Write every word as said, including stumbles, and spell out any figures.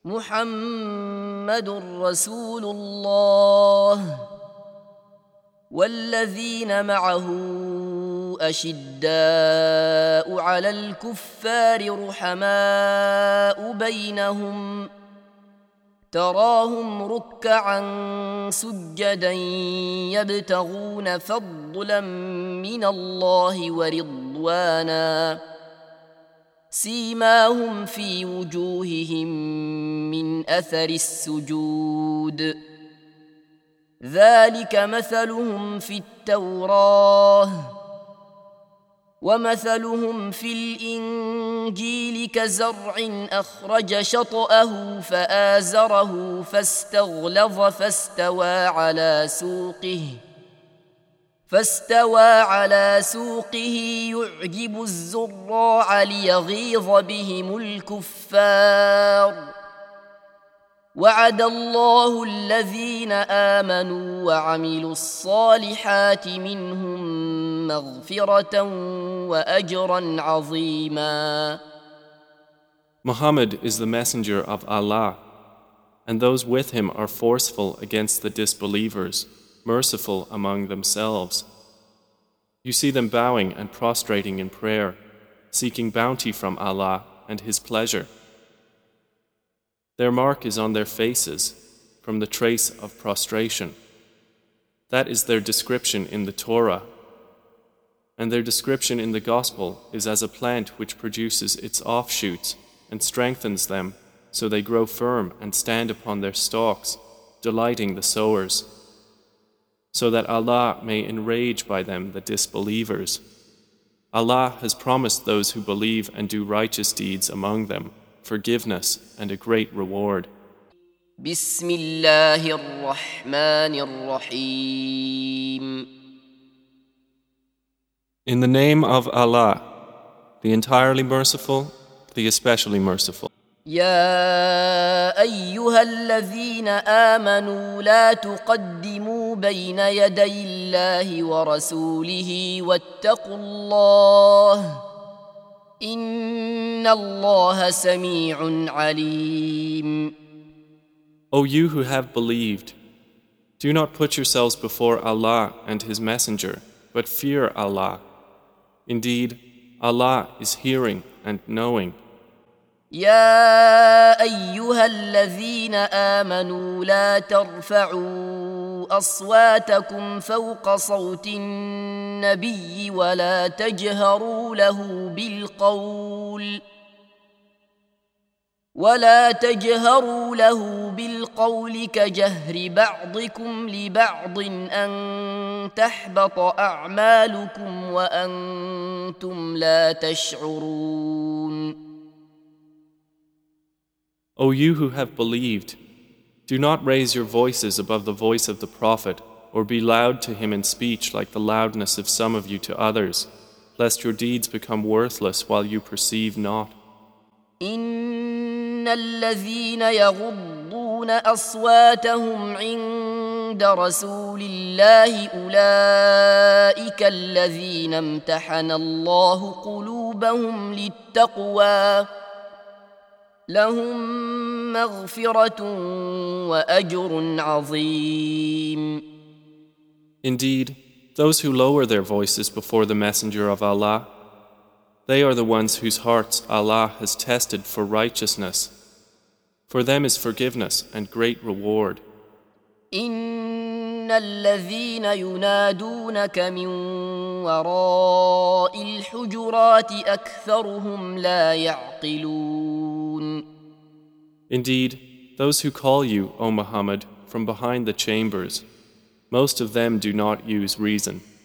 محمد رسول الله والذين معه أشداء على الكفار رحماء بينهم تراهم ركعا سجدا يبتغون فضلا من الله ورضوانا سيماهم في وجوههم من أثر السجود ذلك مثلهم في التوراة ومثلهم في الإنجيل كزرع أخرج شطأه فآزره فاستغلظ فاستوى على سوقه فاستوى على سوقه يعجب الزراع ليغيظ بهم الكفار وعد الله الذين آمنوا وعملوا الصالحات منهم مغفرة وأجرا عظيما. Muhammad is the messenger of Allah, and those with him are forceful against the disbelievers, merciful among themselves. You see them bowing and prostrating in prayer, seeking bounty from Allah and His pleasure. Their mark is on their faces, from the trace of prostration. That is their description in the Torah. And their description in the Gospel is as a plant which produces its offshoots and strengthens them so they grow firm and stand upon their stalks, delighting the sowers, so that Allah may enrage by them the disbelievers. Allah has promised those who believe and do righteous deeds among them forgiveness and a great reward. بسم الله الرحمن الرحيم. In the name of Allah, the entirely merciful, the especially merciful. يا أيها الذين آمنوا لا تقدموا بين يدي الله ورسوله واتقوا الله إن الله سميع عليم. O you who have believed, do not put yourselves before Allah and His Messenger, but fear Allah. Indeed, Allah is hearing and knowing. يا أيها الذين آمنوا لا ترفعوا أصواتكم فوق صوت النبي ولا تجهروا له بالقول ولا تجهروا له بالقول كجهر بعضكم لبعض أن تحبط أعمالكم وأنتم لا تشعرون. O you who have believed, do not raise your voices above the voice of the Prophet or be loud to him in speech like the loudness of some of you to others, lest your deeds become worthless while you perceive not. إن الذين يغضون أصواتهم عند رسول الله أولئك الذين امتحن الله قلوبهم للتقوى لهم مغفرة وأجر عظيم. Indeed, those who lower their voices before the Messenger of Allah, they are the ones whose hearts Allah has tested for righteousness. For them is forgiveness and great reward. إن الذين ينادونك من وراء الحجرات أكثرهم لا يعقلون. Indeed, those who call you, O Muhammad, from behind the chambers, most of them do not use reason.